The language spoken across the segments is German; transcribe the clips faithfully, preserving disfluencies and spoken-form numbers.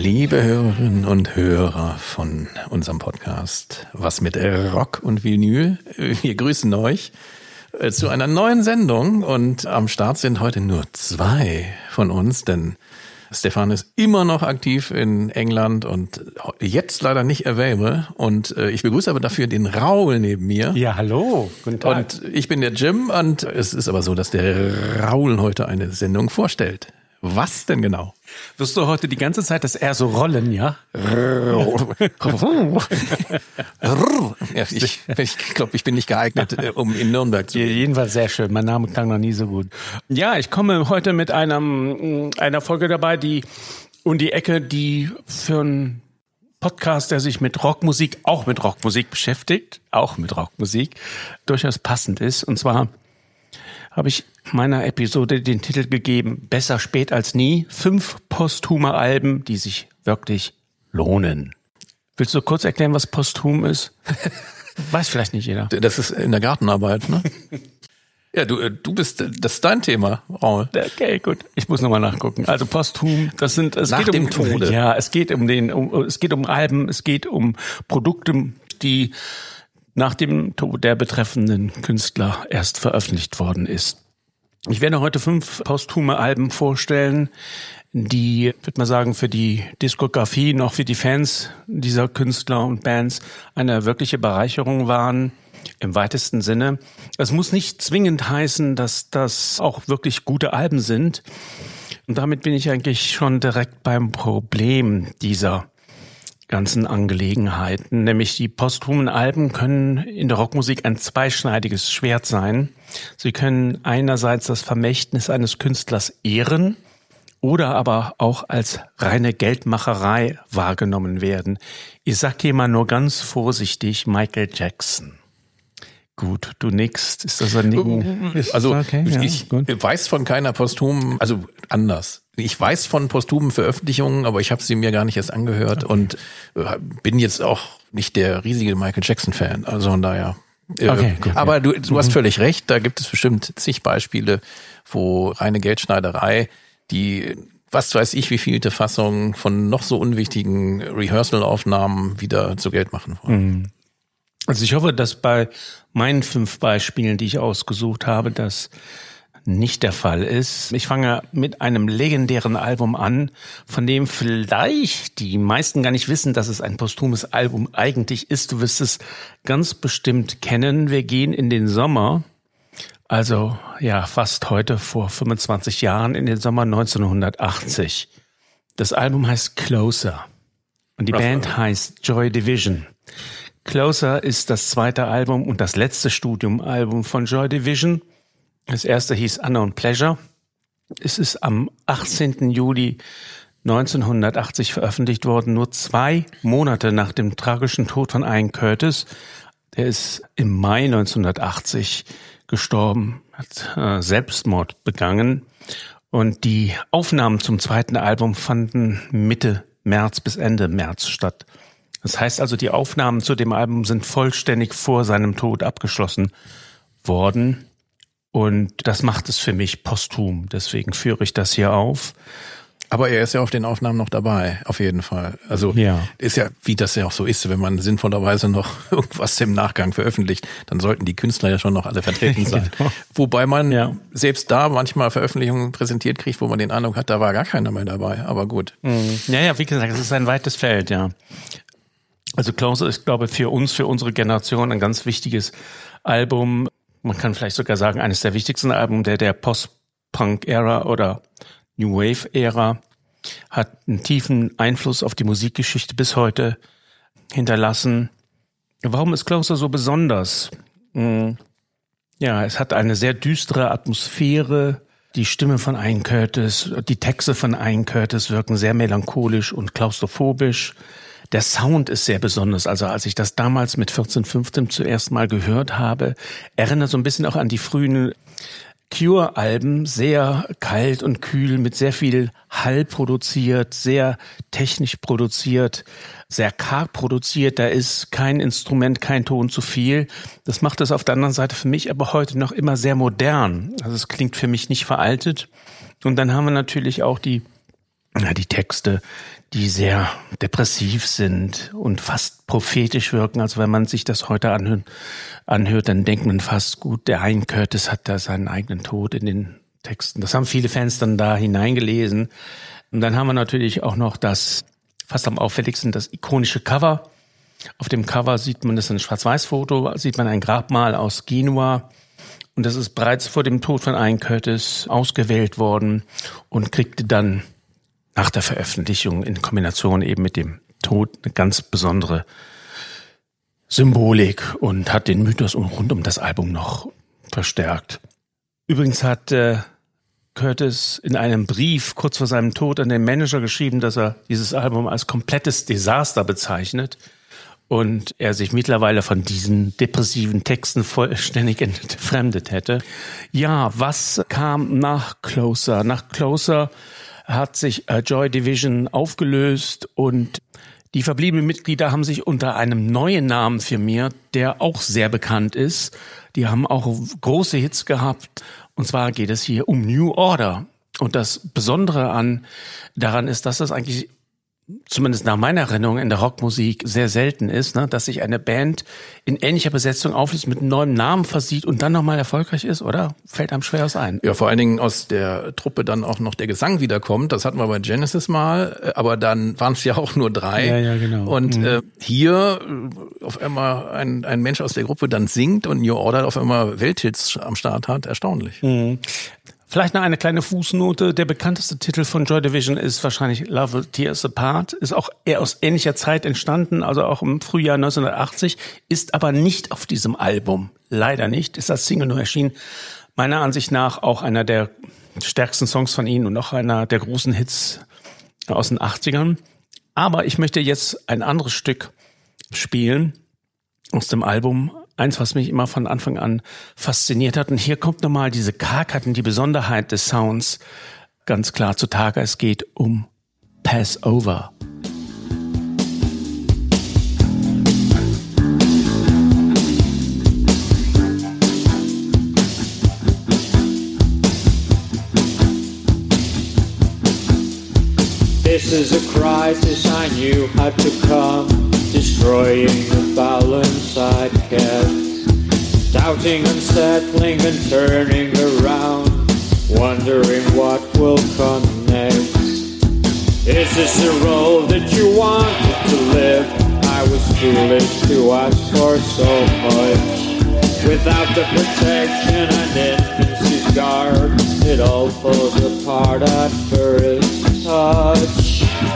Liebe Hörerinnen und Hörer von unserem Podcast Was mit Rock und Vinyl, wir grüßen euch zu einer neuen Sendung und am Start sind heute nur zwei von uns, denn Stefan ist immer noch aktiv in England und jetzt leider nicht available und ich begrüße aber dafür den Raul neben mir. Ja, hallo, guten Tag. Und ich bin der Jim und es ist aber so, dass der Raul heute eine Sendung vorstellt. Was denn genau? Wirst du heute die ganze Zeit das R so rollen, ja? ja ich ich glaube, ich bin nicht geeignet, um in Nürnberg zu gehen. Jedenfalls sehr schön. Mein Name klang noch nie so gut. Ja, ich komme heute mit einem, einer Folge dabei, die um die Ecke, die für einen Podcast, der sich mit Rockmusik, auch mit Rockmusik beschäftigt, auch mit Rockmusik, durchaus passend ist. Und zwar habe ich meiner Episode den Titel gegeben, Besser spät als nie, fünf posthume Alben, die sich wirklich lohnen. Willst du kurz erklären, was posthum ist? Weiß vielleicht nicht jeder. Das ist in der Gartenarbeit, ne? Ja, du, du bist, das ist dein Thema, Raul. Okay, gut. Ich muss nochmal nachgucken. Also posthum, das sind, es Nach geht dem um, Tode. Ja, es geht um den, um, es geht um Alben, es geht um Produkte, die nach dem Tod der betreffenden Künstler erst veröffentlicht worden ist. Ich werde heute fünf posthume Alben vorstellen, die, würde man sagen, für die Diskografie, noch für die Fans dieser Künstler und Bands eine wirkliche Bereicherung waren, im weitesten Sinne. Es muss nicht zwingend heißen, dass das auch wirklich gute Alben sind. Und damit bin ich eigentlich schon direkt beim Problem dieser ganzen Angelegenheiten, nämlich die posthumen Alben können in der Rockmusik ein zweischneidiges Schwert sein. Sie können einerseits das Vermächtnis eines Künstlers ehren oder aber auch als reine Geldmacherei wahrgenommen werden. Ich sag dir mal nur ganz vorsichtig Michael Jackson. Gut, du nickst. Ist das ein Nicken? Also okay, ja, ich gut. weiß von keiner posthumen, also anders. Ich weiß von posthumen Veröffentlichungen, aber ich habe sie mir gar nicht erst angehört okay. und äh, bin jetzt auch nicht der riesige Michael Jackson-Fan. Also von daher. Äh, okay, gut, aber ja. du, du hast völlig recht, da gibt es bestimmt zig Beispiele, wo reine Geldschneiderei, die was weiß ich, wie vielte Fassungen von noch so unwichtigen Rehearsal-Aufnahmen wieder zu Geld machen wollen. Mhm. Also ich hoffe, dass bei meinen fünf Beispielen, die ich ausgesucht habe, das nicht der Fall ist. Ich fange mit einem legendären Album an, von dem vielleicht die meisten gar nicht wissen, dass es ein posthumes Album eigentlich ist. Du wirst es ganz bestimmt kennen. Wir gehen in den Sommer, also ja fast heute vor fünfundzwanzig Jahren, in den Sommer neunzehnhundertachtzig. Das Album heißt Closer und die Band heißt Joy Division. Closer ist das zweite Album und das letzte Studioalbum von Joy Division. Das erste hieß Unknown Pleasure. Es ist am achtzehnten Juli neunzehnhundertachtzig veröffentlicht worden, nur zwei Monate nach dem tragischen Tod von Ian Curtis. Der ist im Mai neunzehnhundertachtzig gestorben, hat äh, Selbstmord begangen. Und die Aufnahmen zum zweiten Album fanden Mitte März bis Ende März statt. Das heißt also, die Aufnahmen zu dem Album sind vollständig vor seinem Tod abgeschlossen worden. Und das macht es für mich posthum. Deswegen führe ich das hier auf. Aber er ist ja auf den Aufnahmen noch dabei, auf jeden Fall. Also ja. Ist ja, wie das ja auch so ist, wenn man sinnvollerweise noch irgendwas im Nachgang veröffentlicht, dann sollten die Künstler ja schon noch alle vertreten sein. Genau. Wobei man ja. selbst da manchmal Veröffentlichungen präsentiert kriegt, wo man den Eindruck hat, da war gar keiner mehr dabei. Aber gut. Mhm. Ja, ja, wie gesagt, es ist ein weites Feld, ja. Also Closer ist, glaube ich, für uns, für unsere Generation ein ganz wichtiges Album. Man kann vielleicht sogar sagen, eines der wichtigsten Alben der, der Post-Punk-Ära oder New Wave-Ära, hat einen tiefen Einfluss auf die Musikgeschichte bis heute hinterlassen. Warum ist Closer so besonders? Ja, es hat eine sehr düstere Atmosphäre. Die Stimme von Ian Curtis, die Texte von Ian Curtis wirken sehr melancholisch und klaustrophobisch. Der Sound ist sehr besonders. Also als ich das damals mit vierzehn, fünfzehn zuerst mal gehört habe, erinnert so ein bisschen auch an die frühen Cure-Alben. Sehr kalt und kühl, mit sehr viel Hall produziert, sehr technisch produziert, sehr karg produziert. Da ist kein Instrument, kein Ton zu viel. Das macht es auf der anderen Seite für mich aber heute noch immer sehr modern. Also es klingt für mich nicht veraltet. Und dann haben wir natürlich auch die ja, die Texte, die sehr depressiv sind und fast prophetisch wirken. Also wenn man sich das heute anhört, anhört, dann denkt man fast, gut, der Ian Curtis hat da seinen eigenen Tod in den Texten. Das haben viele Fans dann da hineingelesen. Und dann haben wir natürlich auch noch das, fast am auffälligsten, das ikonische Cover. Auf dem Cover sieht man, das ist ein Schwarz-Weiß-Foto, sieht man ein Grabmal aus Genua. Und das ist bereits vor dem Tod von Ian Curtis ausgewählt worden und kriegte dann nach der Veröffentlichung in Kombination eben mit dem Tod eine ganz besondere Symbolik und hat den Mythos rund um das Album noch verstärkt. Übrigens hat äh, Curtis in einem Brief kurz vor seinem Tod an den Manager geschrieben, dass er dieses Album als komplettes Desaster bezeichnet und er sich mittlerweile von diesen depressiven Texten vollständig entfremdet hätte. Ja, was kam nach Closer? Nach Closer hat sich äh, Joy Division aufgelöst und die verbliebenen Mitglieder haben sich unter einem neuen Namen firmiert, der auch sehr bekannt ist. Die haben auch große Hits gehabt. Und zwar geht es hier um New Order. Und das Besondere an daran ist, dass das eigentlich, zumindest nach meiner Erinnerung, in der Rockmusik sehr selten ist, ne, dass sich eine Band in ähnlicher Besetzung auflöst, mit einem neuen Namen versieht und dann nochmal erfolgreich ist, oder? Fällt einem schwer aus ein. Ja, vor allen Dingen aus der Truppe dann auch noch der Gesang wiederkommt. Das hatten wir bei Genesis mal, aber dann waren es ja auch nur drei. Ja, ja, genau. Und mhm. äh, hier auf einmal ein, ein Mensch aus der Gruppe dann singt und New Order auf einmal Welthits am Start hat. Erstaunlich. Mhm. Vielleicht noch eine kleine Fußnote. Der bekannteste Titel von Joy Division ist wahrscheinlich Love Tears Apart. Ist auch eher aus ähnlicher Zeit entstanden, also auch im Frühjahr neunzehnhundertachtzig, ist aber nicht auf diesem Album. Leider nicht. Ist als Single nur erschienen. Meiner Ansicht nach auch einer der stärksten Songs von ihnen und auch einer der großen Hits aus den achtzigern. Aber ich möchte jetzt ein anderes Stück spielen aus dem Album. Eins, was mich immer von Anfang an fasziniert hat. Und hier kommt nochmal diese Kargheit und die Besonderheit des Sounds ganz klar zutage. Es geht um Passover. This is a crisis I knew had to come, destroying the balance I'd kept, doubting, unsettling and turning around, wondering what will come next. Is this the role that you wanted to live? I was foolish to ask for so much. Without the protection and infancy's guard, it all falls apart at first touch.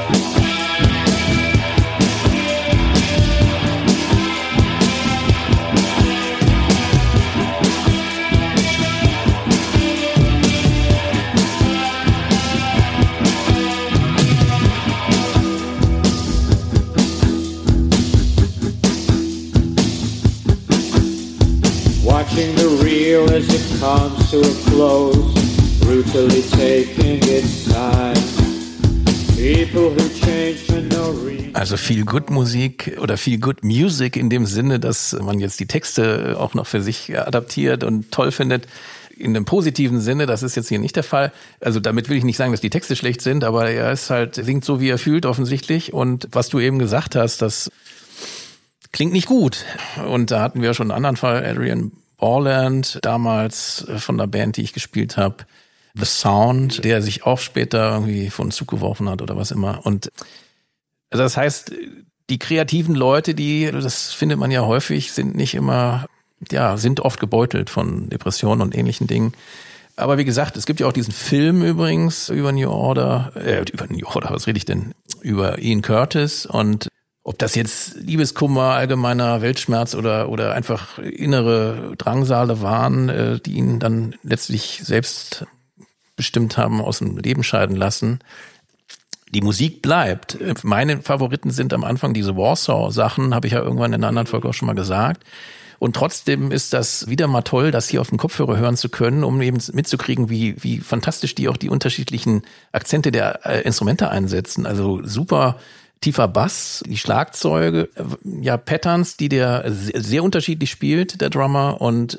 Watching the reel as it comes to a close, brutally taking its time. People who change for no reason. Also viel Good Musik oder viel Good Music in dem Sinne, dass man jetzt die Texte auch noch für sich adaptiert und toll findet. In einem positiven Sinne, das ist jetzt hier nicht der Fall. Also damit will ich nicht sagen, dass die Texte schlecht sind, aber er ist halt, singt so, wie er fühlt offensichtlich. Und was du eben gesagt hast, das klingt nicht gut. Und da hatten wir schon einen anderen Fall, Adrian Borland, damals von der Band, die ich gespielt habe, The Sound, der sich auch später irgendwie von Zug geworfen hat oder was immer. Und das heißt, die kreativen Leute, die, das findet man ja häufig, sind nicht immer, ja, sind oft gebeutelt von Depressionen und ähnlichen Dingen. Aber wie gesagt, es gibt ja auch diesen Film übrigens über New Order, äh, über New Order, was rede ich denn? Über Ian Curtis. Und ob das jetzt Liebeskummer, allgemeiner Weltschmerz oder oder einfach innere Drangsale waren, äh, die ihn dann letztlich selbst bestimmt haben, aus dem Leben scheiden lassen. Die Musik bleibt. Meine Favoriten sind am Anfang diese Warsaw-Sachen, habe ich ja irgendwann in einer anderen Folge auch schon mal gesagt. Und trotzdem ist das wieder mal toll, das hier auf dem Kopfhörer hören zu können, um eben mitzukriegen, wie wie fantastisch die auch die unterschiedlichen Akzente der äh, Instrumente einsetzen. Also super tiefer Bass, die Schlagzeuge, ja, Patterns, die der sehr unterschiedlich spielt, der Drummer, und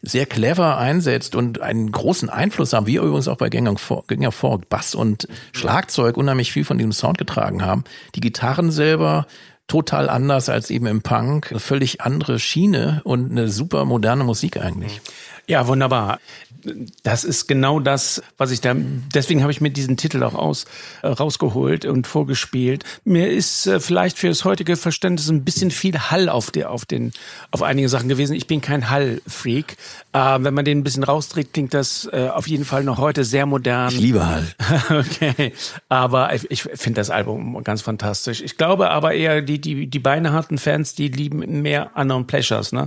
sehr clever einsetzt und einen großen Einfluss haben, wie übrigens auch bei Gang of Four, Bass und Schlagzeug unheimlich viel von diesem Sound getragen haben. Die Gitarren selber total anders als eben im Punk, völlig andere Schiene und eine super moderne Musik eigentlich. Ja, wunderbar. Das ist genau das, was ich da, deswegen habe ich mir diesen Titel auch aus, äh, rausgeholt und vorgespielt. Mir ist äh, vielleicht für das heutige Verständnis ein bisschen viel Hall auf der, auf den, auf einige Sachen gewesen. Ich bin kein Hall-Freak. Äh, wenn man den ein bisschen rausdreht, klingt das äh, auf jeden Fall noch heute sehr modern. Ich liebe Hall. Okay. Aber ich, ich finde das Album ganz fantastisch. Ich glaube aber eher, die, die, die beinharten Fans, die lieben mehr Unknown Pleasures, ne?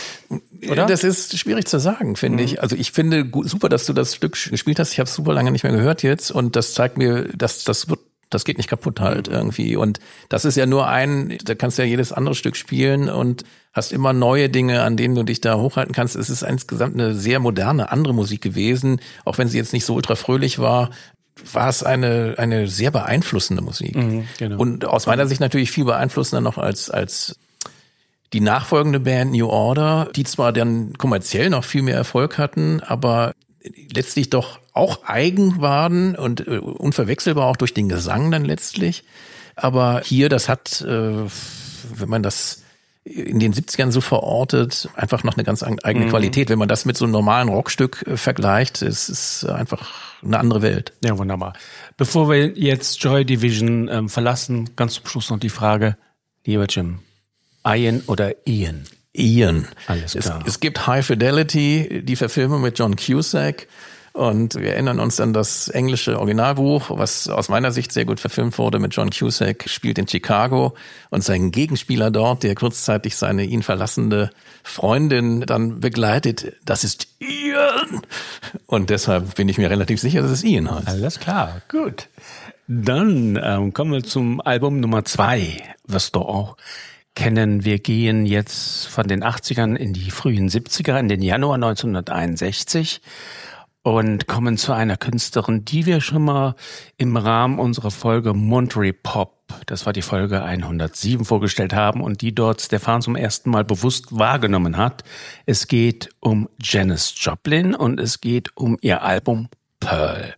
Oder? Das ist schwierig zu sagen, finde mhm. ich. Also ich finde gut, super, dass du das Stück gespielt hast. Ich habe es super lange nicht mehr gehört jetzt und das zeigt mir, dass das wird, das geht nicht kaputt halt irgendwie. Und das ist ja nur ein, da kannst du ja jedes andere Stück spielen und hast immer neue Dinge, an denen du dich da hochhalten kannst. Es ist insgesamt eine sehr moderne, andere Musik gewesen, auch wenn sie jetzt nicht so ultra fröhlich war. War es eine eine sehr beeinflussende Musik. Mhm, genau. Und aus meiner Sicht natürlich viel beeinflussender noch als als die nachfolgende Band New Order, die zwar dann kommerziell noch viel mehr Erfolg hatten, aber letztlich doch auch eigen waren und äh, unverwechselbar auch durch den Gesang dann letztlich. Aber hier, das hat, äh, wenn man das in den siebzigern so verortet, einfach noch eine ganz eigene mhm. Qualität. Wenn man das mit so einem normalen Rockstück äh, vergleicht, es ist einfach eine andere Welt. Ja, wunderbar. Bevor wir jetzt Joy Division ähm, verlassen, ganz zum Schluss noch die Frage, lieber Jim, Ian oder Ian? Ian. Alles klar. Es, es gibt High Fidelity, die Verfilmung mit John Cusack. Und wir erinnern uns an das englische Originalbuch, was aus meiner Sicht sehr gut verfilmt wurde mit John Cusack, spielt in Chicago. Und sein Gegenspieler dort, der kurzzeitig seine ihn verlassende Freundin dann begleitet, das ist Ian. Und deshalb bin ich mir relativ sicher, dass es Ian heißt. Alles klar, gut. Dann ähm, kommen wir zum Album Nummer zwei, wirst du auch kennen. Wir gehen jetzt von den achtzigern in die frühen siebziger, in den Januar neunzehnhunderteinundsechzig und kommen zu einer Künstlerin, die wir schon mal im Rahmen unserer Folge Monterey Pop, das war die Folge hundertsieben, vorgestellt haben und die dort Stefan zum ersten Mal bewusst wahrgenommen hat. Es geht um Janis Joplin und es geht um ihr Album Pearl.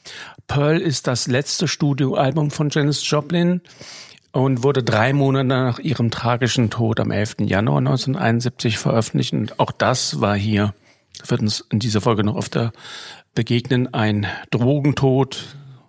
Pearl ist das letzte Studioalbum von Janis Joplin und wurde drei Monate nach ihrem tragischen Tod am elften Januar neunzehnhunderteinundsiebzig veröffentlicht. Und auch das war hier, wird uns in dieser Folge noch öfter begegnen, ein Drogentod.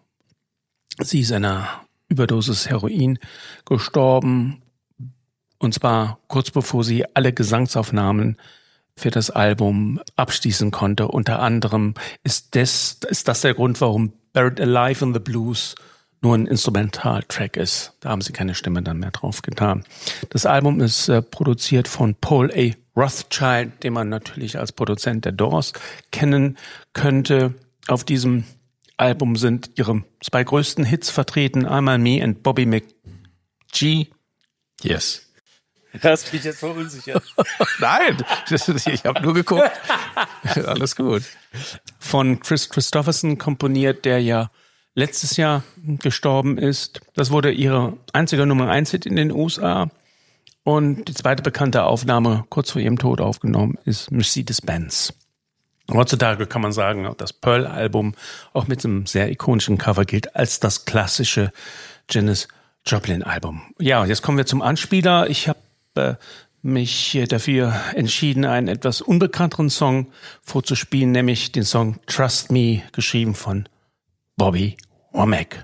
Sie ist einer Überdosis Heroin gestorben. Und zwar kurz bevor sie alle Gesangsaufnahmen für das Album abschließen konnte. Unter anderem ist das, ist das der Grund, warum Buried Alive in the Blues nur ein Instrumentaltrack ist. Da haben sie keine Stimme dann mehr drauf getan. Das Album ist äh, produziert von Paul A. Rothchild, den man natürlich als Produzent der Doors kennen könnte. Auf diesem Album sind ihre zwei größten Hits vertreten. Einmal Me and Bobby McGee. Yes. Das bin ich jetzt verunsichert. Nein, ich habe nur geguckt. Alles gut. Von Chris Christopherson komponiert, der ja letztes Jahr gestorben ist. Das wurde ihre einzige Nummer eins Hit in den U S A. Und die zweite bekannte Aufnahme, kurz vor ihrem Tod aufgenommen, ist Mercedes-Benz. Heutzutage kann man sagen, das Pearl-Album auch mit einem sehr ikonischen Cover gilt als das klassische Janis Joplin-Album. Ja, jetzt kommen wir zum Anspieler. Ich habe äh, mich dafür entschieden, einen etwas unbekannteren Song vorzuspielen, nämlich den Song Trust Me, geschrieben von Bobby Womack.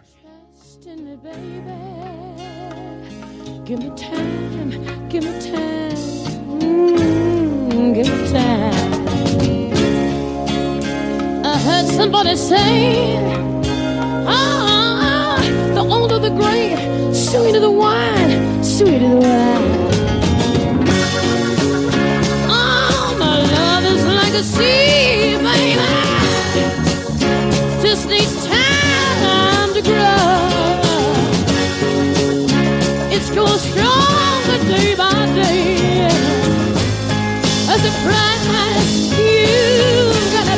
Give me time, give me time, mm, give me time. I heard somebody say, ah, the older the grape, sweeter the wine, sweeter the wine. Oh, my love is like a sea, baby, just needs time to grow. It's going stronger day by day. As a price you gotta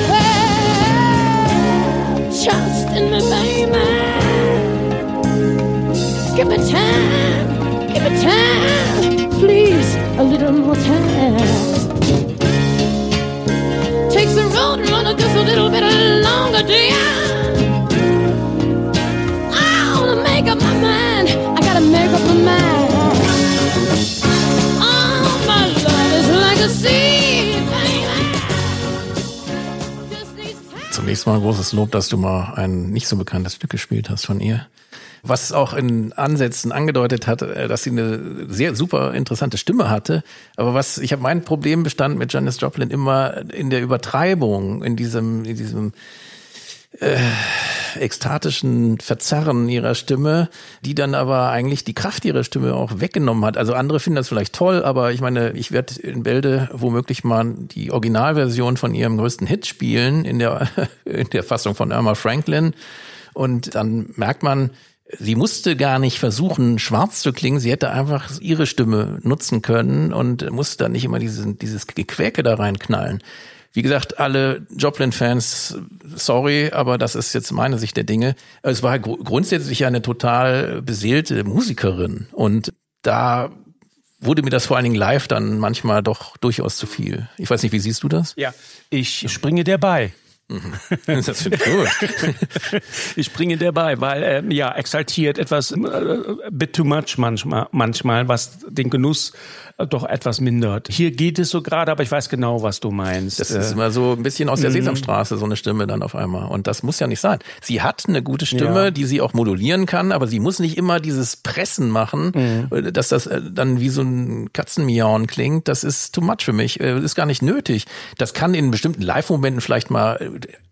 pay. Trust in me, baby. Give me time, give me time, please, a little more time. makes the road run just a little bit longer. Do ya? I wanna make up my mind. I gotta make up my mind. Oh, my love is like a sea, baby. Just needs time. Zunächst mal großes Lob, dass du mal ein nicht so bekanntes Stück gespielt hast von ihr. Was auch in Ansätzen angedeutet hat, dass sie eine sehr super interessante Stimme hatte. Aber was, ich habe mein Problem bestand mit Janis Joplin immer in der Übertreibung, in diesem, in diesem äh, ekstatischen Verzerren ihrer Stimme, die dann aber eigentlich die Kraft ihrer Stimme auch weggenommen hat. Also andere finden das vielleicht toll, aber ich meine, ich werde in Bälde womöglich mal die Originalversion von ihrem größten Hit spielen, in der, in der Fassung von Irma Franklin. Und dann merkt man, sie musste gar nicht versuchen, schwarz zu klingen. Sie hätte einfach ihre Stimme nutzen können und musste dann nicht immer dieses, dieses Gequäke da reinknallen. Wie gesagt, alle Joplin-Fans, sorry, aber das ist jetzt meine Sicht der Dinge. Es war gr- grundsätzlich eine total beseelte Musikerin und da wurde mir das vor allen Dingen live dann manchmal doch durchaus zu viel. Ich weiß nicht, wie siehst du das? Ja, ich springe dir bei. Das finde ich gut. Ich springe dir bei, weil ähm, ja exaltiert etwas äh, bit too much manchmal, manchmal, was den Genuss äh, doch etwas mindert. Hier geht es so gerade, aber ich weiß genau, was du meinst. Das ist immer so ein bisschen aus der Sesamstraße, so eine Stimme dann auf einmal. Und das muss ja nicht sein. Sie hat eine gute Stimme, Ja. die sie auch modulieren kann, aber sie muss nicht immer dieses Pressen machen, mhm. dass das dann wie so ein Katzenmiauen klingt. Das ist too much für mich. Das ist gar nicht nötig. Das kann in bestimmten Live-Momenten vielleicht mal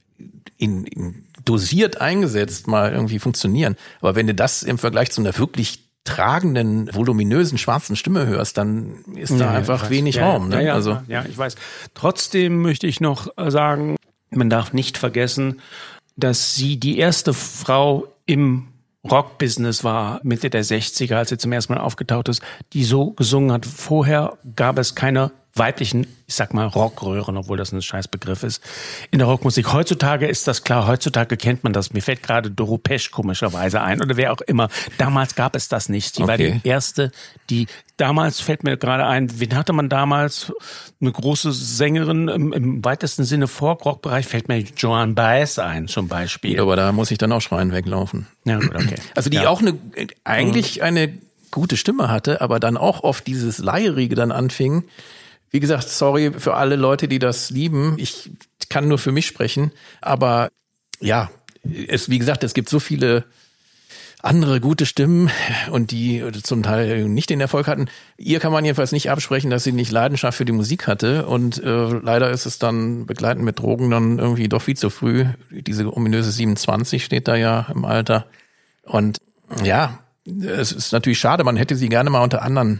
in, in dosiert eingesetzt mal irgendwie funktionieren. Aber wenn du das im Vergleich zu einer wirklich tragenden, voluminösen, schwarzen Stimme hörst, dann ist da Ja, einfach ja, wenig ja, Raum. Ne? Ja, ja, also ja, ich weiß. Trotzdem möchte ich noch sagen, man darf nicht vergessen, dass sie die erste Frau im Rockbusiness war, Mitte der sechziger, als sie zum ersten Mal aufgetaucht ist, die so gesungen hat. Vorher gab es keine weiblichen, ich sag mal, Rockröhren, obwohl das ein Scheißbegriff ist, in der Rockmusik. Heutzutage ist das klar, heutzutage kennt man das. Mir fällt gerade Doro Pesch komischerweise ein oder wer auch immer. Damals gab es das nicht. Sie Okay. war die erste, die, damals fällt mir gerade ein, wen hatte man damals? Eine große Sängerin im, im weitesten Sinne Folk-Rock-Bereich, fällt mir Joan Baez ein, zum Beispiel. aber da muss ich dann auch schreien weglaufen. Ja, gut, okay. Also die Ja. auch eine eigentlich eine gute Stimme hatte, aber dann auch oft dieses Leierige dann anfing. Wie gesagt, sorry für alle Leute, die das lieben. Ich kann nur für mich sprechen. Aber ja, es, wie gesagt, es gibt so viele andere gute Stimmen und die zum Teil nicht den Erfolg hatten. Ihr kann man jedenfalls nicht absprechen, dass sie nicht Leidenschaft für die Musik hatte. Und äh, leider ist es dann begleitend mit Drogen dann irgendwie doch viel zu früh. Diese ominöse siebenundzwanzig steht da ja im Alter. Und ja, es ist natürlich schade. Man hätte sie gerne mal unter anderen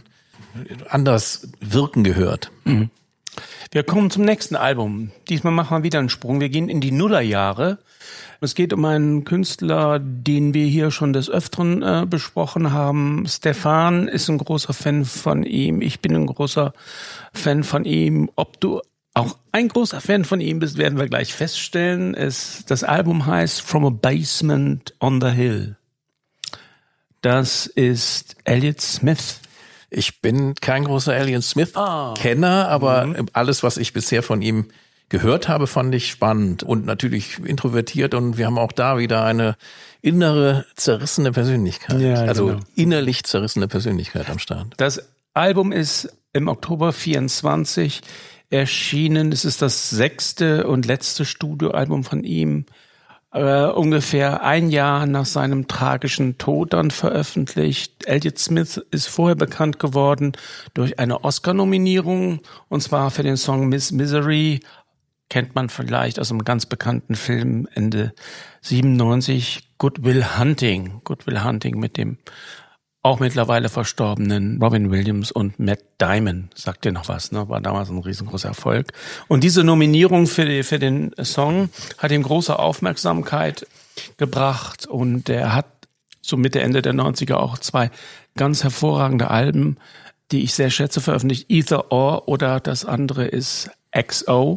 anders wirken gehört. Mhm. Wir kommen zum nächsten Album. Diesmal machen wir wieder einen Sprung. Wir gehen in die Nullerjahre. Es geht um einen Künstler, den wir hier schon des Öfteren äh, besprochen haben. Stefan ist ein großer Fan von ihm. Ich bin ein großer Fan von ihm. Ob du auch ein großer Fan von ihm bist, werden wir gleich feststellen. Es, das Album heißt From a Basement on the Hill. Das ist Elliott Smith. Ich bin kein großer Elliott Smith-Kenner, Ah. aber Mhm. alles, was ich bisher von ihm gehört habe, fand ich spannend und natürlich introvertiert und wir haben auch da wieder eine innere, zerrissene Persönlichkeit. Ja, also genau. innerlich zerrissene Persönlichkeit am Start. Das Album ist im Oktober vierundzwanzig erschienen. Es ist das sechste und letzte Studioalbum von ihm. Äh, ungefähr ein Jahr nach seinem tragischen Tod dann veröffentlicht. Elliott Smith ist vorher bekannt geworden durch eine Oscar-Nominierung, und zwar für den Song Miss Misery. Kennt man vielleicht aus einem ganz bekannten Film Ende siebenundneunzig, Good Will Hunting. Good Will Hunting mit dem auch mittlerweile verstorbenen Robin Williams und Matt Damon. Sagt dir noch was, ne? War damals ein riesengroßer Erfolg. Und diese Nominierung für, die, für den Song hat ihm große Aufmerksamkeit gebracht und er hat so Mitte, Ende der neunziger auch zwei ganz hervorragende Alben, die ich sehr schätze, veröffentlicht. Either Or oder das andere ist X O.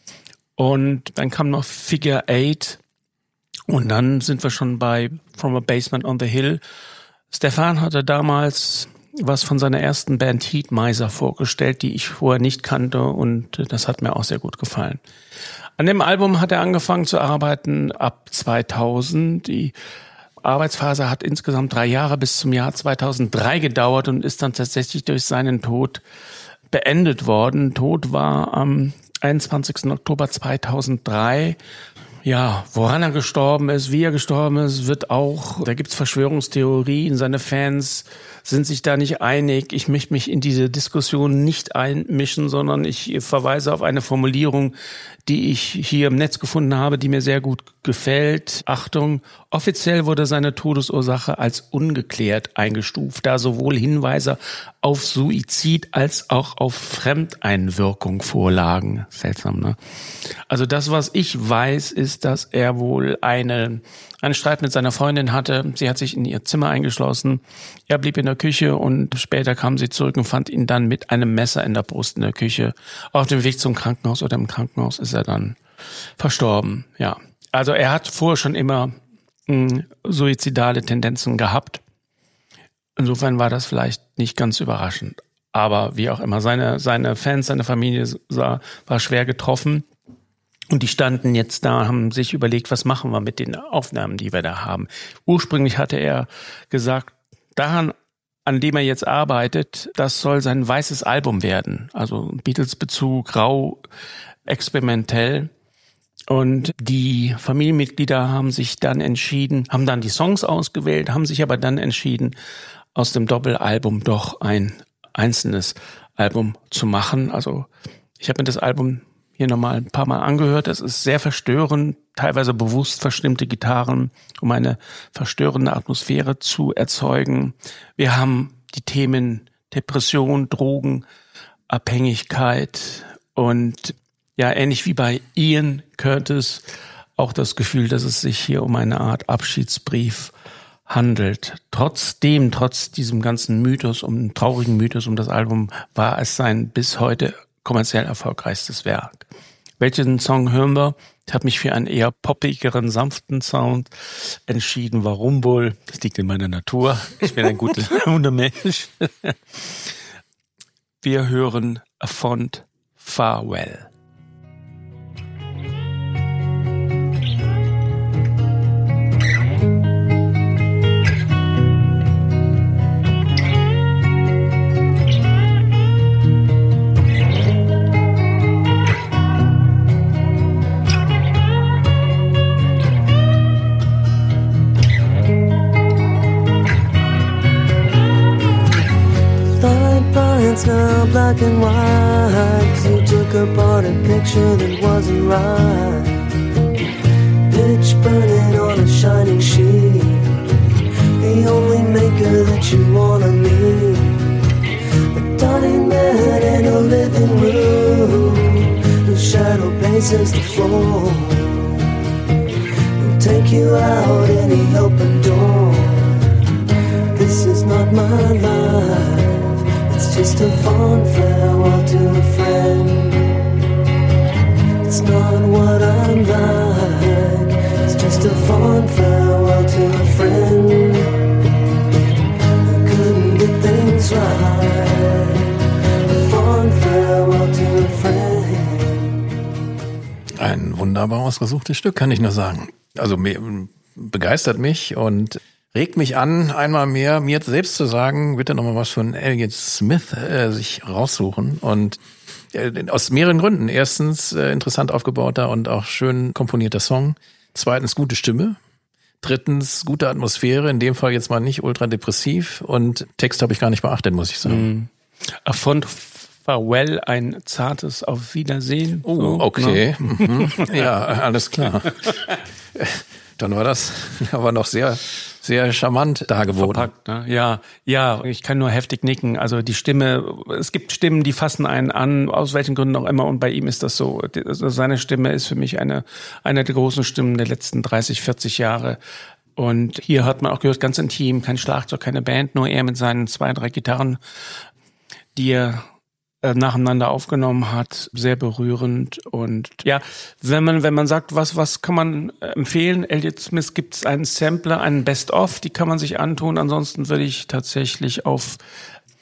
Und dann kam noch Figure Eight und dann sind wir schon bei From a Basement on the Hill. Stefan hatte damals was von seiner ersten Band Heatmiser vorgestellt, die ich vorher nicht kannte, und das hat mir auch sehr gut gefallen. An dem Album hat er angefangen zu arbeiten ab zweitausend. Die Arbeitsphase hat insgesamt drei Jahre bis zum Jahr zweitausenddrei gedauert und ist dann tatsächlich durch seinen Tod beendet worden. Tod war am einundzwanzigsten Oktober zweitausenddrei. Ja, woran er gestorben ist, wie er gestorben ist, wird auch, da gibt's Verschwörungstheorien, seine Fans sind sich da nicht einig. Ich möchte mich in diese Diskussion nicht einmischen, sondern ich verweise auf eine Formulierung, die ich hier im Netz gefunden habe, die mir sehr gut gefällt. Achtung, offiziell wurde seine Todesursache als ungeklärt eingestuft, da sowohl Hinweise auf Suizid als auch auf Fremdeinwirkung vorlagen. Seltsam, ne? Also das, was ich weiß, ist, dass er wohl eine, einen Streit mit seiner Freundin hatte. Sie hat sich in ihr Zimmer eingeschlossen. Er blieb in der Küche und später kam sie zurück und fand ihn dann mit einem Messer in der Brust in der Küche. Auf dem Weg zum Krankenhaus oder im Krankenhaus ist er dann verstorben. Ja, also er hat vorher schon immer mh, suizidale Tendenzen gehabt. Insofern war das vielleicht nicht ganz überraschend. Aber wie auch immer, seine, seine Fans, seine Familie sah, war schwer getroffen. Und die standen jetzt da, haben sich überlegt, was machen wir mit den Aufnahmen, die wir da haben. Ursprünglich hatte er gesagt, daran, an dem er jetzt arbeitet, das soll sein weißes Album werden. Also Beatles-Bezug, rau, experimentell. Und die Familienmitglieder haben sich dann entschieden, haben dann die Songs ausgewählt, haben sich aber dann entschieden, aus dem Doppelalbum doch ein einzelnes Album zu machen. Also ich habe mir das Album hier nochmal ein paar Mal angehört. Es ist sehr verstörend, teilweise bewusst verstimmte Gitarren, um eine verstörende Atmosphäre zu erzeugen. Wir haben die Themen Depression, Drogen, Abhängigkeit und ja, ähnlich wie bei Ian Curtis auch das Gefühl, dass es sich hier um eine Art Abschiedsbrief handelt. Trotzdem, trotz diesem ganzen Mythos, um einen traurigen Mythos um das Album, war es sein bis heute kommerziell erfolgreichstes Werk. Welchen Song hören wir? Ich habe mich für einen eher poppigeren, sanften Sound entschieden. Warum wohl? Das liegt in meiner Natur. Ich bin ein guter Hundemensch. Wir hören A Fond Farewell. It's now black and white, 'cause you took apart a picture that wasn't right. Pitch burning on a shining sheet, the only maker that you wanna meet. A dying man in a living room, whose shadow paces the floor. Will take you out any open door. This is not my life. It's just a fond farewell to a friend. It's not what I'm like. It's just a fond farewell to a friend who couldn't get things right. A fond farewell to a friend. Ein wunderbar ausgesuchtes Stück, kann ich nur sagen. Also mir, begeistert mich und regt mich an, einmal mehr mir selbst zu sagen, bitte nochmal was von Elliott Smith äh, sich raussuchen. Und äh, aus mehreren Gründen. Erstens, äh, interessant aufgebauter und auch schön komponierter Song. Zweitens, gute Stimme. Drittens, gute Atmosphäre. In dem Fall jetzt mal nicht ultra depressiv. Und Text habe ich gar nicht beachtet, muss ich sagen. A Fond Farewell, ein zartes Auf Wiedersehen. Oh, so, okay. Ne? Mhm. Ja, alles klar. Dann war das aber noch sehr, sehr charmant dargeboten. Verpackt, ne? Ja, ja, ich kann nur heftig nicken. Also die Stimme, es gibt Stimmen, die fassen einen an, aus welchen Gründen auch immer. Und bei ihm ist das so. Also seine Stimme ist für mich eine, eine der großen Stimmen der letzten dreißig, vierzig Jahre. Und hier hat man auch gehört, ganz intim, kein Schlagzeug, keine Band, nur er mit seinen zwei, drei Gitarren, die er nacheinander aufgenommen hat, sehr berührend. Und ja, wenn man wenn man sagt, was was kann man empfehlen, Elliott Smith, gibt es einen Sampler, einen Best-of, die kann man sich antun. Ansonsten würde ich tatsächlich auf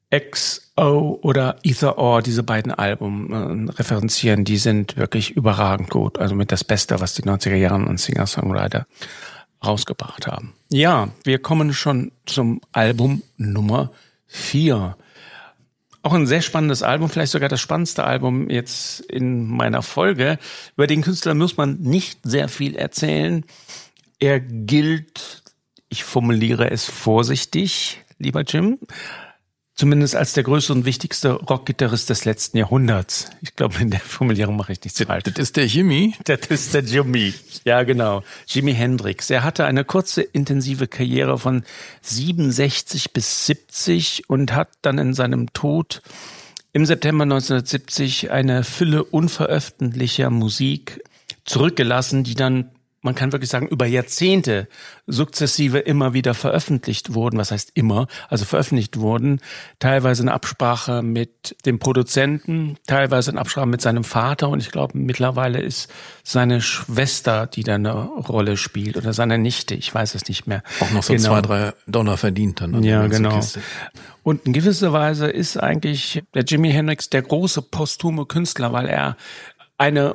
X O oder Either Or, diese beiden Alben äh, referenzieren, die sind wirklich überragend gut. Also mit das Beste, was die neunziger Jahre und Singer-Songwriter rausgebracht haben. Ja, wir kommen schon zum Album Nummer vier. Auch ein sehr spannendes Album, vielleicht sogar das spannendste Album jetzt in meiner Folge. Über den Künstler muss man nicht sehr viel erzählen. Er gilt, ich formuliere es vorsichtig, lieber Jim, zumindest als der größte und wichtigste Rockgitarrist des letzten Jahrhunderts. Ich glaube, in der Formulierung mache ich nichts falsch. Das ist der Jimmy. Das ist der Jimmy. Ja, genau. Jimi Hendrix. Er hatte eine kurze, intensive Karriere von siebenundsechzig bis siebzig und hat dann in seinem Tod im September neunzehnhundertsiebzig eine Fülle unveröffentlichter Musik zurückgelassen, die dann, man kann wirklich sagen, über Jahrzehnte sukzessive immer wieder veröffentlicht wurden. Was heißt immer? Also veröffentlicht wurden. Teilweise in Absprache mit dem Produzenten, teilweise in Absprache mit seinem Vater. Und ich glaube, mittlerweile ist seine Schwester, die da eine Rolle spielt, oder seine Nichte. Ich weiß es nicht mehr. Auch noch so genau. zwei, drei Dollar verdient dann. Ja, genau. Und in gewisser Weise ist eigentlich der Jimi Hendrix der große posthume Künstler, weil er eine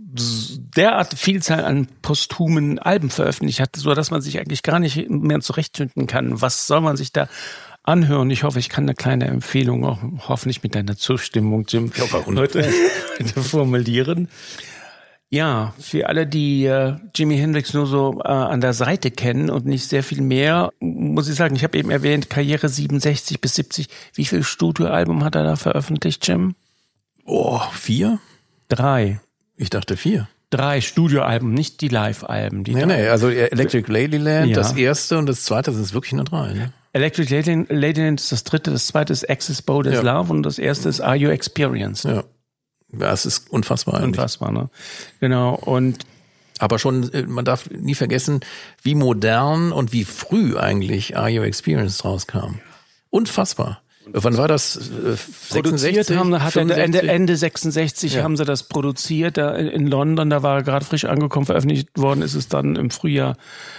derart Vielzahl an posthumen Alben veröffentlicht hat, so dass man sich eigentlich gar nicht mehr zurechtfinden kann. Was soll man sich da anhören? Ich hoffe, ich kann eine kleine Empfehlung, auch hoffentlich mit deiner Zustimmung, Jim, heute, heute formulieren. Ja, für alle, die äh, Jimi Hendrix nur so äh, an der Seite kennen und nicht sehr viel mehr, muss ich sagen, ich habe eben erwähnt, Karriere siebenundsechzig bis siebzig. Wie viele Studioalben hat er da veröffentlicht, Jim? Oh, vier? Drei. Ich dachte vier. Drei Studioalben, nicht die Live-Alben. Die nee, drei. nee, also Electric Ladyland, Ja. das erste und das zweite sind es wirklich nur drei. Ne? Electric Ladyland, Ladyland ist das dritte, das zweite ist Access Boat is Ja. Love und das erste ist Are You Experienced? Ja. Ja, es ist unfassbar eigentlich. Unfassbar, ne? Genau, und Aber schon, man darf nie vergessen, wie modern und wie früh eigentlich Are You Experienced rauskam. Unfassbar. Wann war das? Äh, produziert sechsundsechzig, haben, hat er Ende, fünfundsechzig? Ende sechsundsechzig Ja. haben sie das produziert, da in, in London, da war er gerade frisch angekommen, veröffentlicht worden ist es dann im Frühjahr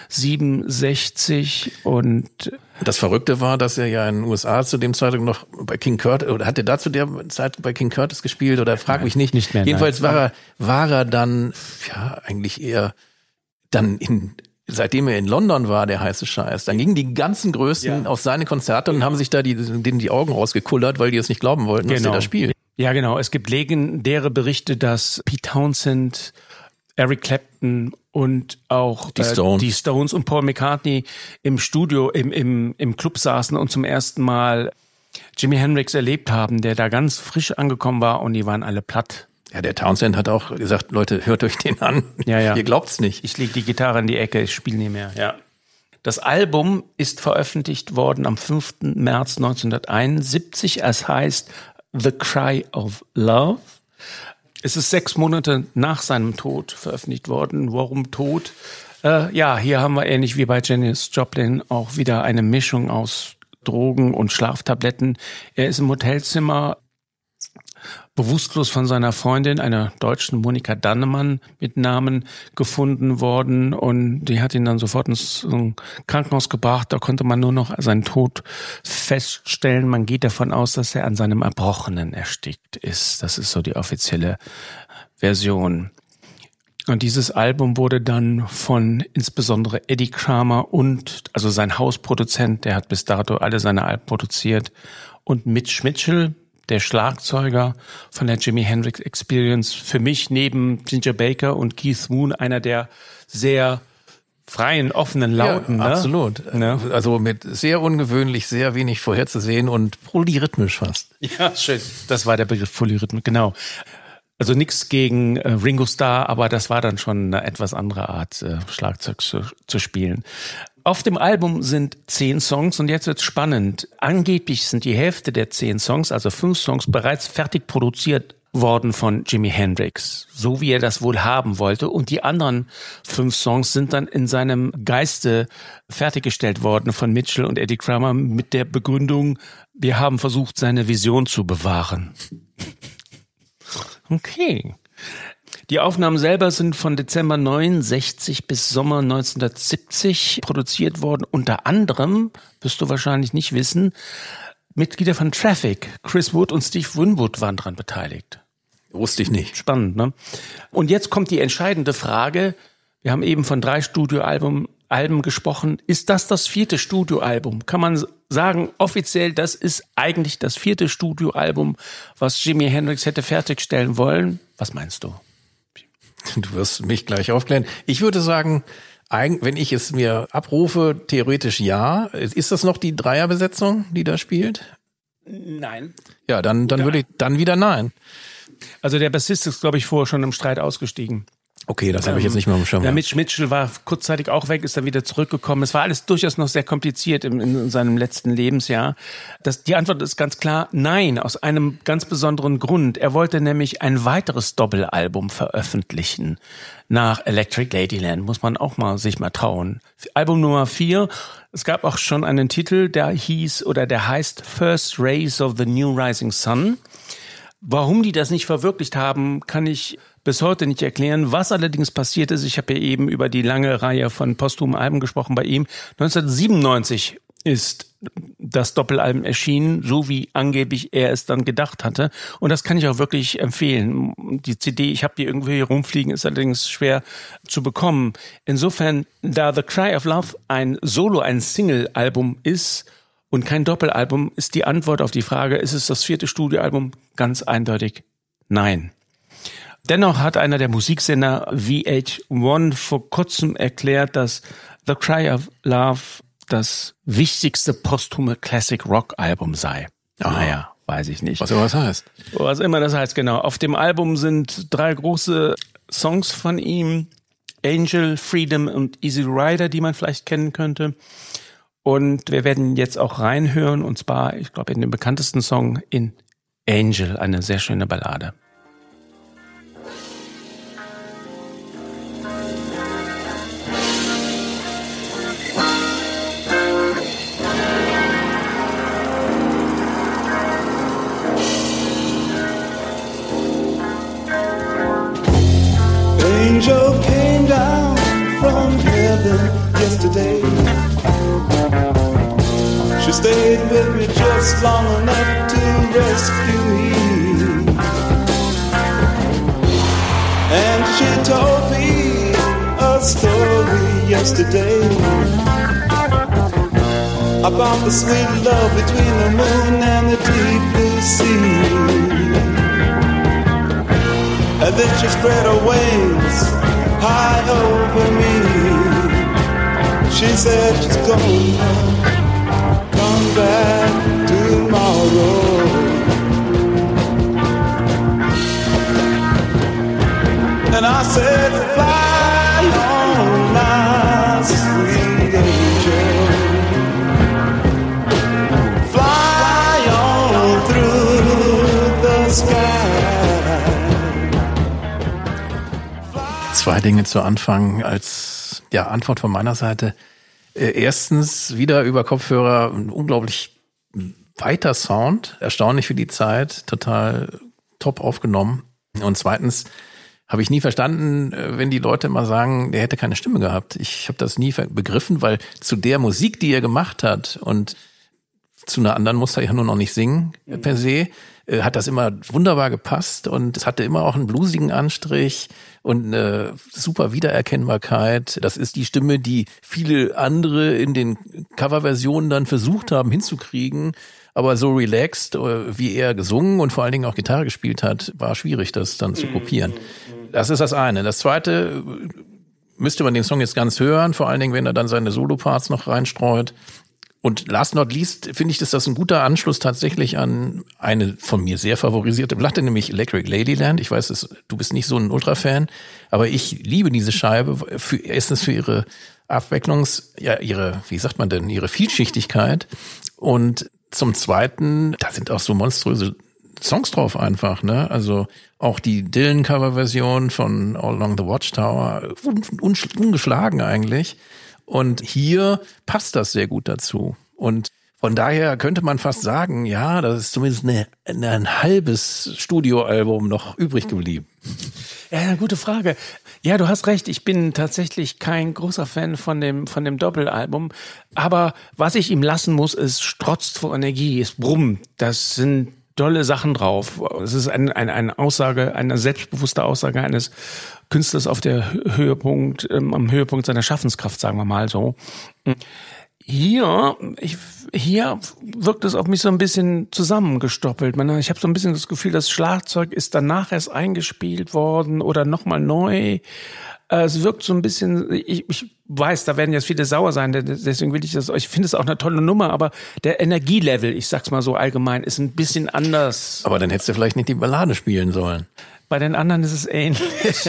siebenundsechzig und Das Verrückte war, dass er ja in den U S A zu dem Zeitpunkt noch bei King Curtis, oder hat er da zu der Zeit bei King Curtis gespielt, oder frag Nein, mich nicht. nicht mehr, Jedenfalls nein. war er, war er dann, ja, eigentlich eher dann in, seitdem er in London war, der heiße Scheiß. Dann gingen die ganzen Größten Ja. auf seine Konzerte und haben sich da die, denen die Augen rausgekullert, weil die es nicht glauben wollten, dass Genau. der da spielt. ja genau, es gibt legendäre Berichte, dass Pete Townsend, Eric Clapton und auch Die Stones. die Stones und Paul McCartney im Studio, im, im, im Club saßen und zum ersten Mal Jimi Hendrix erlebt haben, der da ganz frisch angekommen war und die waren alle platt. Ja, der Townsend hat auch gesagt, Leute, hört euch den an. Ja, ja. Ihr glaubt's nicht. Ich lege die Gitarre in die Ecke, ich spiele nicht mehr. Ja. Das Album ist veröffentlicht worden am fünften März neunzehnhunderteinundsiebzig. Es heißt The Cry of Love. Es ist sechs Monate nach seinem Tod veröffentlicht worden. Warum Tod? Äh, ja, hier haben wir ähnlich wie bei Janis Joplin auch wieder eine Mischung aus Drogen und Schlaftabletten. Er ist im Hotelzimmer bewusstlos von seiner Freundin, einer deutschen Monika Dannemann mit Namen, gefunden worden und die hat ihn dann sofort ins äh, Krankenhaus gebracht. Da konnte man nur noch seinen Tod feststellen. Man geht davon aus, dass er an seinem Erbrochenen erstickt ist. Das ist so die offizielle Version. Und dieses Album wurde dann von insbesondere Eddie Kramer und, also sein Hausproduzent, der hat bis dato alle seine Alben produziert, und Mitch Mitchell, der Schlagzeuger von der Jimi Hendrix Experience, für mich neben Ginger Baker und Keith Moon einer der sehr freien, offenen Lauten. Ja, ne? absolut. Ne? Also mit sehr ungewöhnlich, sehr wenig vorherzusehen und polyrhythmisch fast. Ja, schön. Das war der Begriff Polyrhythmik, genau. Also nichts gegen äh, Ringo Starr, aber das war dann schon eine etwas andere Art, äh, Schlagzeug zu, zu spielen. Auf dem Album sind zehn Songs und jetzt wird's spannend. Angeblich sind die Hälfte der zehn Songs, also fünf Songs, bereits fertig produziert worden von Jimi Hendrix, so wie er das wohl haben wollte. Und die anderen fünf Songs sind dann in seinem Geiste fertiggestellt worden von Mitchell und Eddie Kramer mit der Begründung, wir haben versucht, seine Vision zu bewahren. Okay. Die Aufnahmen selber sind von Dezember neunundsechzig bis Sommer neunzehnhundertsiebzig produziert worden. Unter anderem, wirst du wahrscheinlich nicht wissen, Mitglieder von Traffic, Chris Wood und Steve Winwood, waren dran beteiligt. Wusste ich nicht. Spannend, ne? Und jetzt kommt die entscheidende Frage. Wir haben eben von drei Studioalben Alben gesprochen. Ist das das vierte Studioalbum? Kann man sagen, offiziell, das ist eigentlich das vierte Studioalbum, was Jimi Hendrix hätte fertigstellen wollen? Was meinst du? Du wirst mich gleich aufklären. Ich würde sagen, wenn ich es mir abrufe, theoretisch ja. Ist das noch die Dreierbesetzung, die da spielt? Nein. Ja, dann, dann würde ich, dann wieder nein. Also der Bassist ist, glaube ich, vorher schon im Streit ausgestiegen. Okay, das habe ich jetzt nicht mehr im Schirm. Ja, Mitch Mitchell war kurzzeitig auch weg, ist dann wieder zurückgekommen. Es war alles durchaus noch sehr kompliziert in, in seinem letzten Lebensjahr. Das, die Antwort ist ganz klar nein, aus einem ganz besonderen Grund. Er wollte nämlich ein weiteres Doppelalbum veröffentlichen. Nach Electric Ladyland, muss man auch mal sich mal trauen. Album Nummer vier. Es gab auch schon einen Titel, der hieß oder der heißt First Rays of the New Rising Sun. Warum die das nicht verwirklicht haben, kann ich bis heute nicht erklären. Was allerdings passiert ist, ich habe ja eben über die lange Reihe von posthumen Alben gesprochen bei ihm. neunzehnhundertsiebenundneunzig ist das Doppelalbum erschienen, so wie angeblich er es dann gedacht hatte. Und das kann ich auch wirklich empfehlen. Die C D, ich habe die irgendwie hier rumfliegen, ist allerdings schwer zu bekommen. Insofern, da The Cry of Love ein Solo, ein Single-Album ist und kein Doppelalbum, ist die Antwort auf die Frage, ist es das vierte Studioalbum? Ganz eindeutig nein. Dennoch hat einer der Musiksender V H eins vor kurzem erklärt, dass The Cry of Love das wichtigste posthume Classic Rock Album sei. Aha. Naja, weiß ich nicht. Was immer das heißt. Was immer das heißt, genau. Auf dem Album sind drei große Songs von ihm. Angel, Freedom und Easy Rider, die man vielleicht kennen könnte. Und wir werden jetzt auch reinhören, und zwar, ich glaube, in den bekanntesten Song in Angel, eine sehr schöne Ballade. Angel came down from heaven yesterday. She stayed with me just long enough to rescue me. And she told me a story yesterday about the sweet love between the moon and the deep blue sea. And then she spread her wings high over me. She said she's gonna come back tomorrow. And I said, fly on, my sweet angel. Fly on through the sky. Zwei Dinge zu Anfang als ja, Antwort von meiner Seite. Erstens, wieder über Kopfhörer, ein unglaublich weiter Sound, erstaunlich für die Zeit, total top aufgenommen. Und zweitens habe ich nie verstanden, wenn die Leute immer sagen, der hätte keine Stimme gehabt. Ich habe das nie begriffen, weil zu der Musik, die er gemacht hat, und zu einer anderen musste er ja nur noch nicht singen per se, hat das immer wunderbar gepasst, und es hatte immer auch einen bluesigen Anstrich und eine super Wiedererkennbarkeit. Das ist die Stimme, die viele andere in den Coverversionen dann versucht haben hinzukriegen, aber so relaxed, wie er gesungen und vor allen Dingen auch Gitarre gespielt hat, war schwierig, das dann zu kopieren. Das ist das eine. Das zweite, müsste man den Song jetzt ganz hören, vor allen Dingen, wenn er dann seine Soloparts noch reinstreut. Und last not least finde ich, dass das ein guter Anschluss tatsächlich an eine von mir sehr favorisierte Platte, nämlich Electric Ladyland. Ich weiß, dass du bist nicht so ein Ultra-Fan, aber ich liebe diese Scheibe, für, erstens für ihre Abwechslungs-, ja, ihre, wie sagt man denn, ihre Vielschichtigkeit. Und zum Zweiten, da sind auch so monströse Songs drauf einfach, ne? Also auch die Dylan-Cover-Version von All Along the Watchtower, un- un- ungeschlagen eigentlich. Und hier passt das sehr gut dazu. Und von daher könnte man fast sagen, ja, das ist zumindest eine, eine, ein halbes Studioalbum noch übrig geblieben. Ja, eine gute Frage. Ja, du hast recht. Ich bin tatsächlich kein großer Fan von dem, von dem Doppelalbum. Aber was ich ihm lassen muss, es strotzt vor Energie, es brummt. Das sind tolle Sachen drauf. Es ist eine, eine, eine Aussage, eine selbstbewusste Aussage eines Künstlers auf der Höhepunkt, ähm, am Höhepunkt seiner Schaffenskraft, sagen wir mal so. Hier, ich, hier wirkt es auf mich so ein bisschen zusammengestoppelt. Ich habe so ein bisschen das Gefühl, das Schlagzeug ist danach erst eingespielt worden oder nochmal neu. Es wirkt so ein bisschen, ich, ich weiß, da werden jetzt viele sauer sein, deswegen will ich das, ich finde es auch eine tolle Nummer, aber der Energielevel, ich sag's mal so allgemein, ist ein bisschen anders. Aber dann hättest du vielleicht nicht die Ballade spielen sollen. Bei den anderen ist es ähnlich.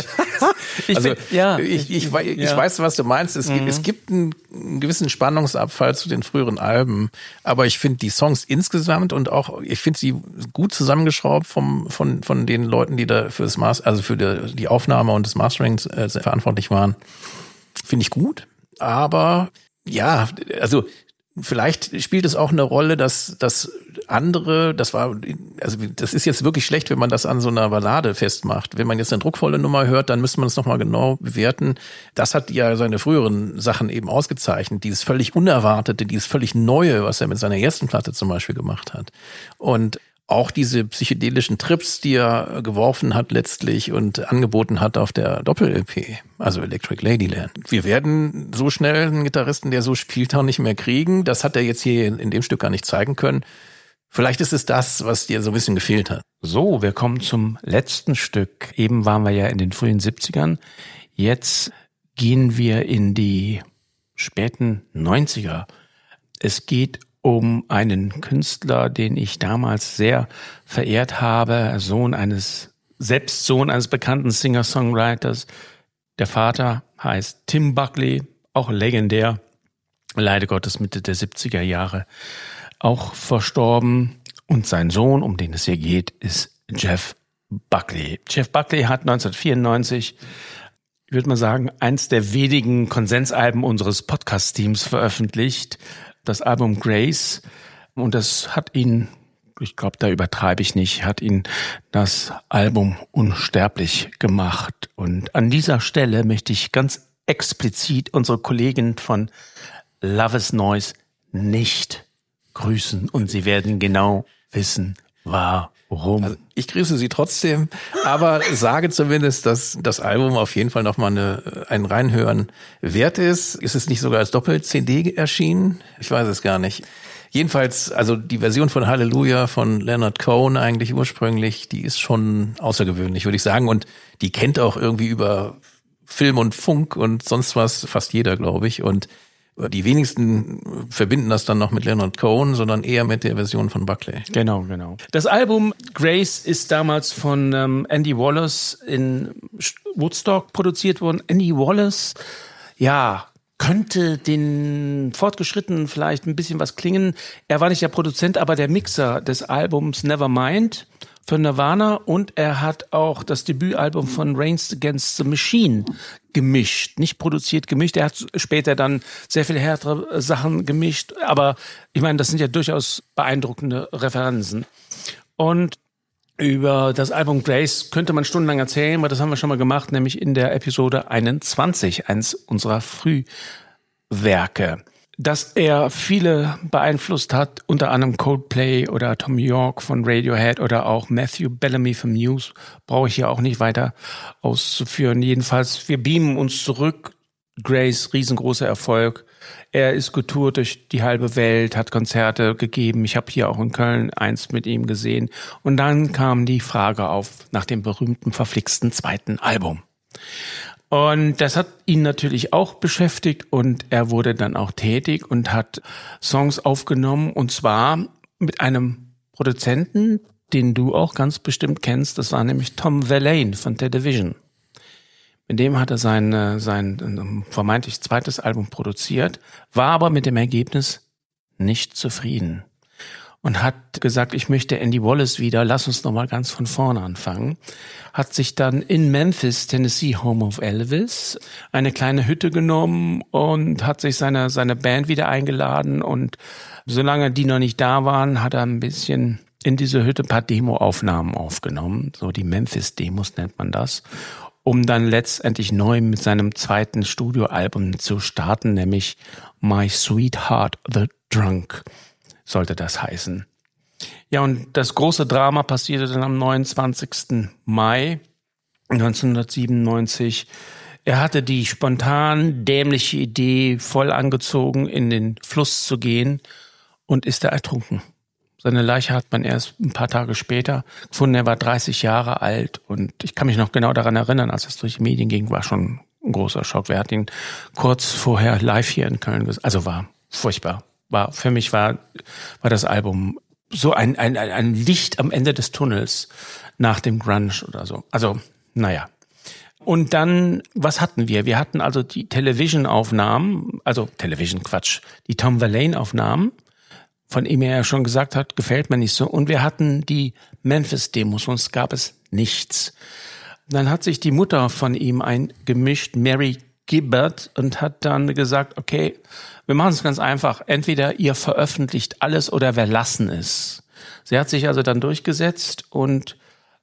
ich also find, ja, ich, ich, ich, ich ja. weiß, was du meinst. Es, Mhm. gibt, es gibt einen, einen gewissen Spannungsabfall zu den früheren Alben, aber ich finde die Songs insgesamt und auch, ich finde sie gut zusammengeschraubt vom, von, von den Leuten, die da für das Mas- also für die, die Aufnahme und das Mastering äh, verantwortlich waren. Finde ich gut, aber ja, also vielleicht spielt es auch eine Rolle, dass dass andere, das war, also das ist jetzt wirklich schlecht, wenn man das an so einer Ballade festmacht. Wenn man jetzt eine druckvolle Nummer hört, dann müsste man es nochmal genau bewerten. Das hat ja seine früheren Sachen eben ausgezeichnet. Dieses völlig Unerwartete, dieses völlig Neue, was er mit seiner ersten Platte zum Beispiel gemacht hat. Und auch diese psychedelischen Trips, die er geworfen hat letztlich und angeboten hat auf der Doppel-L P, also Electric Ladyland. Wir werden so schnell einen Gitarristen, der so spielt, auch nicht mehr kriegen. Das hat er jetzt hier in dem Stück gar nicht zeigen können. Vielleicht ist es das, was dir so ein bisschen gefehlt hat. So, wir kommen zum letzten Stück. Eben waren wir ja in den frühen siebzigern. Jetzt gehen wir in die späten neunziger. Es geht um einen Künstler, den ich damals sehr verehrt habe, Sohn eines, selbst Sohn eines bekannten Singer-Songwriters. Der Vater heißt Tim Buckley, auch legendär, leider Gottes Mitte der siebziger Jahre, auch verstorben. Und sein Sohn, um den es hier geht, ist Jeff Buckley. Jeff Buckley hat neunzehnhundertvierundneunzig, ich würde mal sagen, eins der wenigen Konsensalben unseres Podcast-Teams veröffentlicht, das Album Grace, und das hat ihn, ich glaube, da übertreibe ich nicht, hat ihn das Album unsterblich gemacht. Und an dieser Stelle möchte ich ganz explizit unsere Kollegin von Love is Noise nicht grüßen, und sie werden genau wissen, warum. Also ich grüße sie trotzdem, aber sage zumindest, dass das Album auf jeden Fall nochmal eine, ein Reinhören wert ist. Ist es nicht sogar als Doppel-C D erschienen? Ich weiß es gar nicht. Jedenfalls, also die Version von Hallelujah von Leonard Cohen eigentlich ursprünglich, die ist schon außergewöhnlich, würde ich sagen. Und die kennt auch irgendwie über Film und Funk und sonst was fast jeder, glaube ich. Und die wenigsten verbinden das dann noch mit Leonard Cohen, sondern eher mit der Version von Buckley. Genau, genau. Das Album Grace ist damals von ähm, Andy Wallace in Woodstock produziert worden. Andy Wallace, ja, könnte den Fortgeschrittenen vielleicht ein bisschen was klingen. Er war nicht der Produzent, aber der Mixer des Albums Nevermind für Nirvana, und er hat auch das Debütalbum von Rage Against the Machine gemischt, nicht produziert, gemischt. Er hat später dann sehr viel härtere Sachen gemischt, aber ich meine, das sind ja durchaus beeindruckende Referenzen. Und über das Album Grace könnte man stundenlang erzählen, aber das haben wir schon mal gemacht, nämlich in der Episode einundzwanzig, eins unserer Frühwerke. Dass er viele beeinflusst hat, unter anderem Coldplay oder Tom York von Radiohead oder auch Matthew Bellamy von Muse, brauche ich hier auch nicht weiter auszuführen. Jedenfalls, wir beamen uns zurück. Grace, riesengroßer Erfolg. Er ist getourt durch die halbe Welt, hat Konzerte gegeben. Ich habe hier auch in Köln eins mit ihm gesehen. Und dann kam die Frage auf nach dem berühmten, verflixten zweiten Album. Und das hat ihn natürlich auch beschäftigt, und er wurde dann auch tätig und hat Songs aufgenommen, und zwar mit einem Produzenten, den du auch ganz bestimmt kennst. Das war nämlich Tom Verlaine von The Division. Mit dem hat er sein, sein vermeintlich zweites Album produziert, war aber mit dem Ergebnis nicht zufrieden. Und hat gesagt, ich möchte Andy Wallace wieder, lass uns nochmal ganz von vorne anfangen. Hat sich dann in Memphis, Tennessee, Home of Elvis, eine kleine Hütte genommen und hat sich seine, seine Band wieder eingeladen. Und solange die noch nicht da waren, hat er ein bisschen in diese Hütte ein paar Demoaufnahmen aufgenommen, so die Memphis-Demos nennt man das, um dann letztendlich neu mit seinem zweiten Studioalbum zu starten, nämlich My Sweetheart the Drunk, sollte das heißen. Ja, und das große Drama passierte dann am neunundzwanzigsten Mai neunzehnhundertsiebenundneunzig. Er hatte die spontan dämliche Idee, voll angezogen in den Fluss zu gehen und ist da ertrunken. Seine Leiche hat man erst ein paar Tage später gefunden. Er war dreißig Jahre alt und ich kann mich noch genau daran erinnern, als es durch die Medien ging, war schon ein großer Schock. Wir hatten ihn kurz vorher live hier in Köln gesehen. Also war furchtbar. War, für mich war, war das Album so ein, ein, ein Licht am Ende des Tunnels nach dem Grunge oder so. Also, naja. Und dann, was hatten wir? Wir hatten also die Television-Aufnahmen, also Television-Quatsch, die Tom Verlaine-Aufnahmen, von ihm er ja schon gesagt hat, gefällt mir nicht so. Und wir hatten die Memphis-Demos, sonst gab es nichts. Dann hat sich die Mutter von ihm eingemischt, Mary Gibbard, und hat dann gesagt, okay, wir machen es ganz einfach. Entweder ihr veröffentlicht alles oder wir lassen es. Sie hat sich also dann durchgesetzt und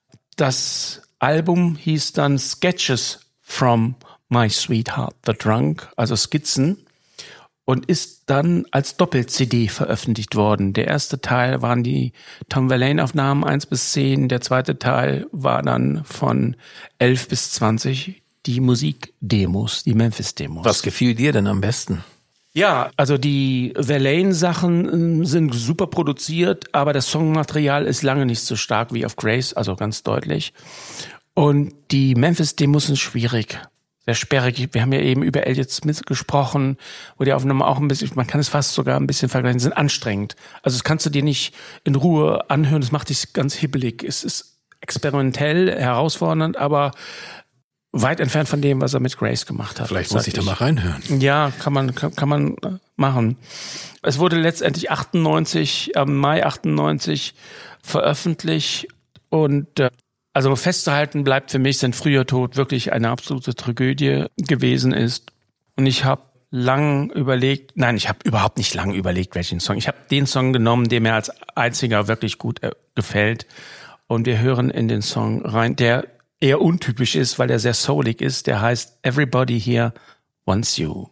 das Album hieß dann Sketches from My Sweetheart the Drunk, also Skizzen, und ist dann als Doppel-C D veröffentlicht worden. Der erste Teil waren die Tom Verlaine-Aufnahmen eins bis zehn, der zweite Teil war dann von elf bis zwanzig die Musikdemos, die Memphis-Demos. Was gefiel dir denn am besten? Ja, also die Verlaine-Sachen sind super produziert, aber das Songmaterial ist lange nicht so stark wie auf Grace, also ganz deutlich. Und die Memphis-Demos sind schwierig, sehr sperrig. Wir haben ja eben über Elliott Smith gesprochen, wo die Aufnahmen auch ein bisschen, man kann es fast sogar ein bisschen vergleichen, sind anstrengend. Also das kannst du dir nicht in Ruhe anhören, das macht dich ganz hibbelig. Es ist experimentell, herausfordernd, aber weit entfernt von dem, was er mit Grace gemacht hat. Vielleicht muss ich da mal reinhören. Ja, kann man, kann, kann man machen. Es wurde letztendlich achtundneunzig, am Mai achtundneunzig veröffentlicht und äh, also festzuhalten bleibt für mich, sein früher Tod wirklich eine absolute Tragödie gewesen ist. Und ich habe lang überlegt, nein, ich habe überhaupt nicht lang überlegt, welchen Song. Ich habe den Song genommen, der mir als einziger wirklich gut äh, gefällt. Und wir hören in den Song rein, der eher untypisch ist, weil er sehr soulig ist. Der heißt Everybody Here Wants You.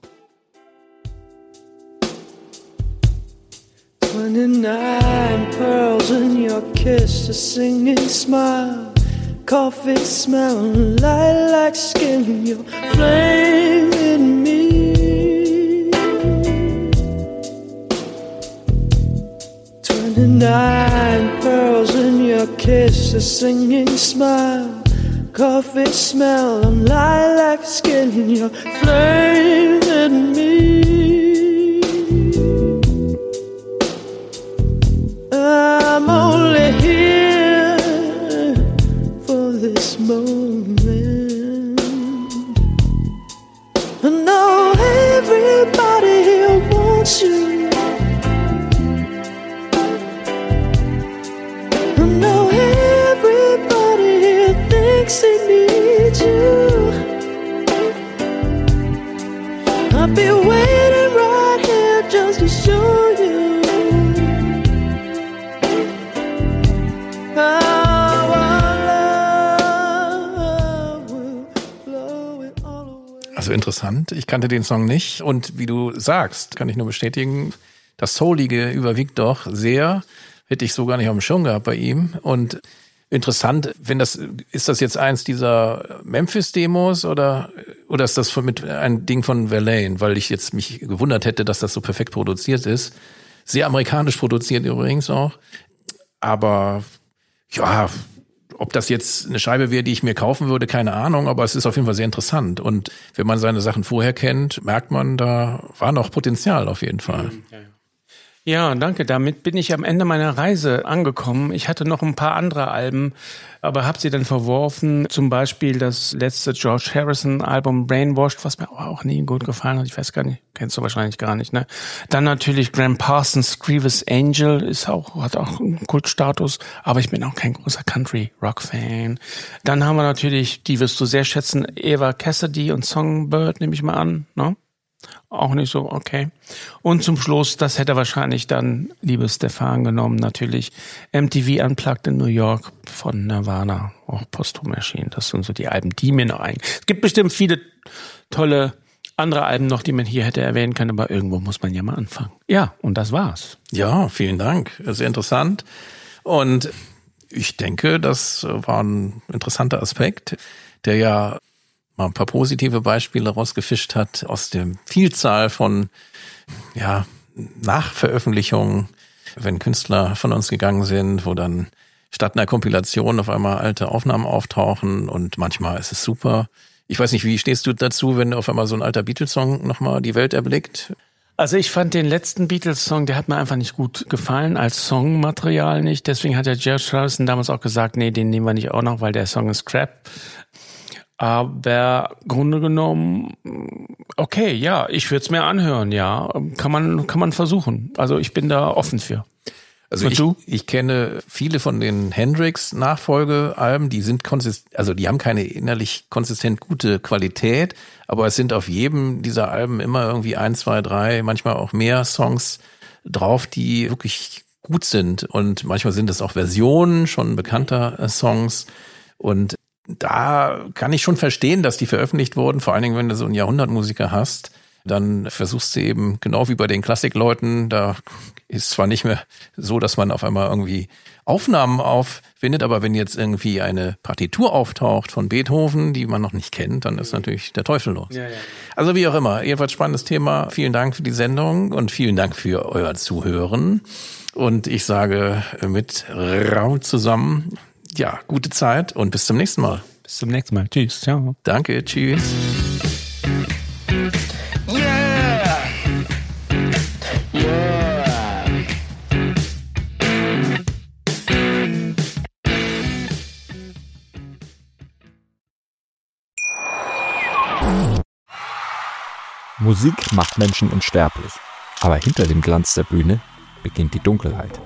twenty-nine pearls in your kiss, a singing smile, coffee smell, lilac skin, you're flaming me. Twenty-nine pearls in your kiss, a singing smile, coffee smell, and lilac skin, you're flaming me. I'm only here for this moment. I know everybody here wants you. I know everybody here thinks they need you. I'll be waiting right here just to show you. Also interessant. Ich kannte den Song nicht und wie du sagst, kann ich nur bestätigen, das Soulige überwiegt doch sehr. Hätte ich so gar nicht auf dem Schirm gehabt bei ihm. Und interessant, wenn das, ist das jetzt eins dieser Memphis-Demos oder, oder ist das von, mit ein Ding von Verlaine? Weil ich jetzt mich gewundert hätte, dass das so perfekt produziert ist. Sehr amerikanisch produziert übrigens auch. Aber ja, ob das jetzt eine Scheibe wäre, die ich mir kaufen würde, keine Ahnung, aber es ist auf jeden Fall sehr interessant. Und wenn man seine Sachen vorher kennt, merkt man, da war noch Potenzial auf jeden Fall. Ja, ja. Ja, danke. Damit bin ich am Ende meiner Reise angekommen. Ich hatte noch ein paar andere Alben, aber habe sie dann verworfen. Zum Beispiel das letzte George Harrison-Album Brainwashed, was mir auch nie gut gefallen hat. Ich weiß gar nicht, kennst du wahrscheinlich gar nicht, ne? Dann natürlich Graham Parsons' Grievous Angel ist auch, hat auch einen Kultstatus, aber ich bin auch kein großer Country-Rock-Fan. Dann haben wir natürlich, die wirst du sehr schätzen, Eva Cassidy und Songbird, nehme ich mal an, ne? Auch nicht so, okay. Und zum Schluss, das hätte wahrscheinlich dann, liebe Stefan, genommen, natürlich M T V Unplugged in New York von Nirvana, auch posthum erschienen. Das sind so die Alben, die mir noch ein. Es gibt bestimmt viele tolle andere Alben noch, die man hier hätte erwähnen können, aber irgendwo muss man ja mal anfangen. Ja, und das war's. Ja, vielen Dank. Sehr interessant. Und ich denke, das war ein interessanter Aspekt, der ja mal ein paar positive Beispiele rausgefischt hat aus der Vielzahl von ja, Nachveröffentlichungen, wenn Künstler von uns gegangen sind, wo dann statt einer Kompilation auf einmal alte Aufnahmen auftauchen und manchmal ist es super. Ich weiß nicht, wie stehst du dazu, wenn auf einmal so ein alter Beatles-Song nochmal die Welt erblickt? Also ich fand den letzten Beatles-Song, der hat mir einfach nicht gut gefallen, als Songmaterial nicht. Deswegen hat der George Harrison damals auch gesagt, nee, den nehmen wir nicht auch noch, weil der Song ist Crap. Aber Grunde genommen, okay, ja, ich würde es mir anhören, ja. Kann man, kann man versuchen. Also ich bin da offen für. Also ich, ich kenne viele von den Hendrix-Nachfolgealben, die sind konsistent, also die haben keine innerlich konsistent gute Qualität, aber es sind auf jedem dieser Alben immer irgendwie ein, zwei, drei, manchmal auch mehr Songs drauf, die wirklich gut sind. Und manchmal sind es auch Versionen schon bekannter Songs. Und da kann ich schon verstehen, dass die veröffentlicht wurden, vor allen Dingen, wenn du so einen Jahrhundertmusiker hast. Dann versuchst du eben, genau wie bei den Klassikleuten, da ist zwar nicht mehr so, dass man auf einmal irgendwie Aufnahmen auffindet, aber wenn jetzt irgendwie eine Partitur auftaucht von Beethoven, die man noch nicht kennt, dann ist natürlich der Teufel los. Ja, ja. Also wie auch immer, jedenfalls spannendes Thema. Vielen Dank für die Sendung und vielen Dank für euer Zuhören. Und ich sage mit Raul zusammen, ja, gute Zeit und bis zum nächsten Mal. Bis zum nächsten Mal. Tschüss. Ciao. Danke. Tschüss. Musik macht Menschen unsterblich, aber hinter dem Glanz der Bühne beginnt die Dunkelheit.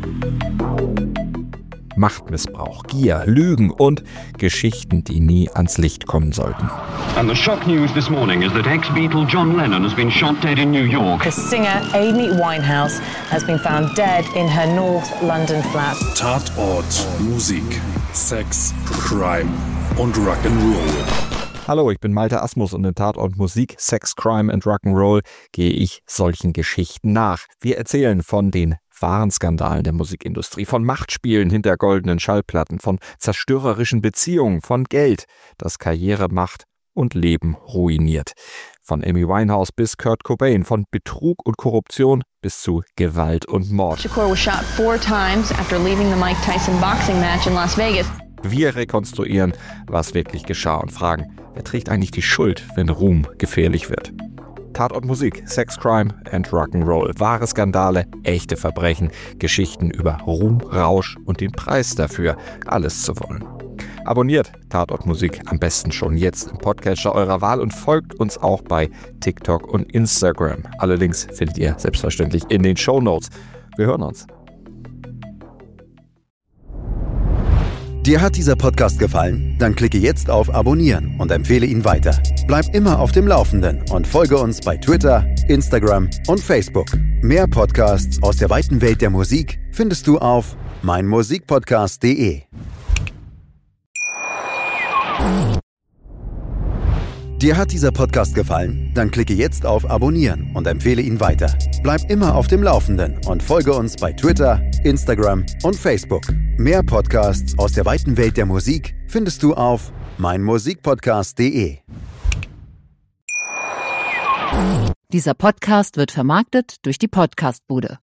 Machtmissbrauch, Gier, Lügen und Geschichten, die nie ans Licht kommen sollten. And the shock news this morning is that ex-Beatle John Lennon has been shot dead in New York. The singer Amy Winehouse has been found dead in her North London flat. Tatort, Musik, Sex, Crime und Rock'n'Roll. Hallo, ich bin Malte Asmus und in Tatort Musik, Sex, Crime and Rock'n'Roll gehe ich solchen Geschichten nach. Wir erzählen von den wahren Skandalen der Musikindustrie, von Machtspielen hinter goldenen Schallplatten, von zerstörerischen Beziehungen, von Geld, das Karriere macht und Leben ruiniert. Von Amy Winehouse bis Kurt Cobain, von Betrug und Korruption bis zu Gewalt und Mord. Shakur was shot four times after leaving the Mike Tyson boxing match in Las Vegas. Wir rekonstruieren, was wirklich geschah und fragen, wer trägt eigentlich die Schuld, wenn Ruhm gefährlich wird? Tatort Musik, Sex, Crime and Rock'n'Roll. Wahre Skandale, echte Verbrechen, Geschichten über Ruhm, Rausch und den Preis dafür, alles zu wollen. Abonniert Tatort Musik am besten schon jetzt im Podcatcher eurer Wahl und folgt uns auch bei TikTok und Instagram. Alle Links findet ihr selbstverständlich in den Shownotes. Wir hören uns. Dir hat dieser Podcast gefallen? Dann klicke jetzt auf Abonnieren und empfehle ihn weiter. Bleib immer auf dem Laufenden und folge uns bei Twitter, Instagram und Facebook. Mehr Podcasts aus der weiten Welt der Musik findest du auf meinmusikpodcast punkt de. Dir hat dieser Podcast gefallen? Dann klicke jetzt auf Abonnieren und empfehle ihn weiter. Bleib immer auf dem Laufenden und folge uns bei Twitter, Instagram und Facebook. Mehr Podcasts aus der weiten Welt der Musik findest du auf meinmusikpodcast punkt de. Dieser Podcast wird vermarktet durch die Podcastbude.